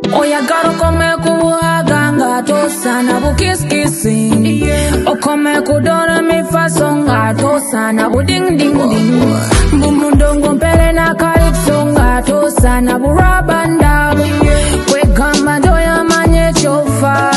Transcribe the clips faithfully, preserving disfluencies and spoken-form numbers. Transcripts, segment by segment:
Oyagala okome kubuhaganga tosana bukiskisi. Okome kudora mifaso nga tosana buding ding ding. Bumundongo mpele na kalipso nga tosana burabanda. Kwegamba ndoya manye chofa.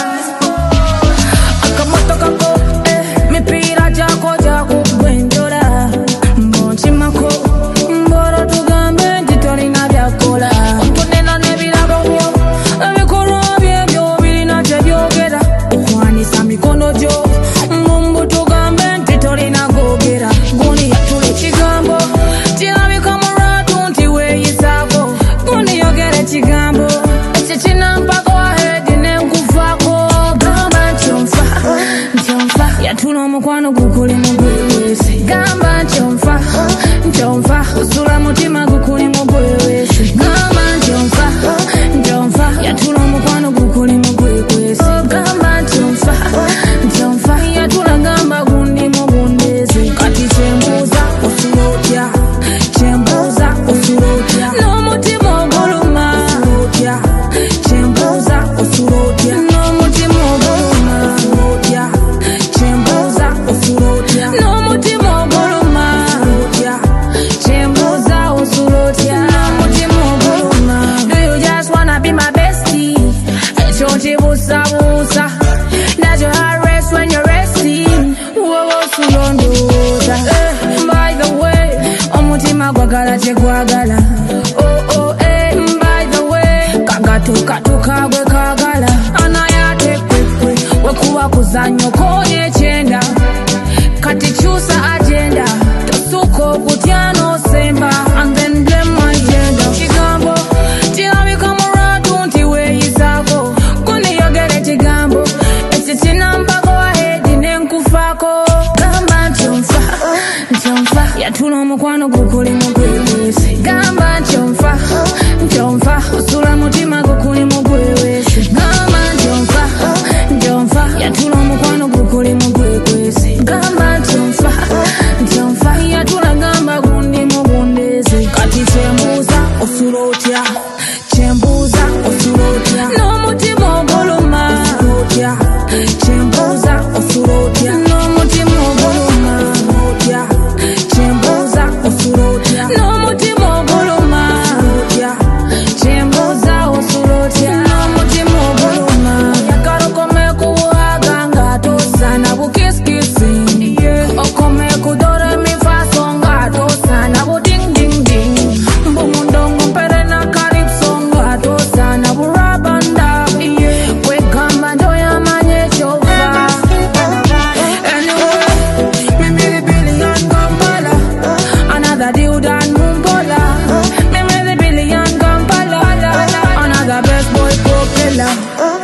Akamoto kako eh mipira jako jako gwenjola. Mbonchi mako mboro tugambe ntitoli na byakola. Mpunena nebirabo byo ebikolo byebyo birina tebyogera. Okwanisa mikono gyo mumbu tugambe ntitoli na gogera. Guni yatula ekigambo kirabika mu lwatu nti weeyisaako. Guni yogera ekigambo ekyo kinampako ahedi nenkufaako. Gamba ntyonfa ntyonfa yatula omukwano gukuli mu gwewesi. Gamba ntyonfa ntyonfa osula mutima gukuli mu gwewesi. Gamba ntyonfa ntyonfa yatula omukwano gukuli mu gwewesi. Gamba ntyonfa ntyonfa yatula gamba gundi mu bundezi. Kati kyembuuza osula otya kyembuuza osula otya n'omutima oguluma otya kyembuuza osula otya n'omutima oguluma otya kyembuuza osula otya n'omutima oguluma otya kyembuuza osula otya n'omutima oguluma. Do you just wanna be my bestie? Ekyo kibuusabuusa. Does your heart rest when you're resting? Wowe osula ndowooza. Eh, by the way omutima gwagala kyegwagala. Oh oh eh by the way kagatuka gwe kagala. Anayatekwekwe wekuba kuzanyo konye ekyenda. Kati kyusa agenda tosuka okutya n'osemba and then blame my gender. Kigambo kirabika mu lwatu nti weeyisaako. Guni yogera ekigambo ekyo kinampako ahedi nenkufaako. Gamba ntyonfa ntyonfa yatula omukwano gukuli mu gwewesi. Gamba ntyonfa ntyonfa osula mutima gukuli mu gwewesi. Gamba ntyonfa ntyonfa yatula omukwano gukuli mu gwewesi. Gamba ntyonfa ntyonfa yatula gamba gundi mu bundezi. Kati kyembuuza osula otya kyembuuza osula otya n'omutima oguluma otya kyembuuza osula otya n'omutima oguluma otya kyembuuza osula otya n'omutima oguluma otya kyembuuza osula otya n'omutima oguluma. Oyagala okome kubuhaganga tosana bukiskisi. Okome kudora mifaso nga tosana buding ding ding. Mbumundongo mpele na kalipso nga tosana burabanda. Kwegamba ndoya manye chofa. Anyway, me Billy Billion Kampala. Another deal than Mumbola. Me Billy Billion Kampala. Another best boy popular.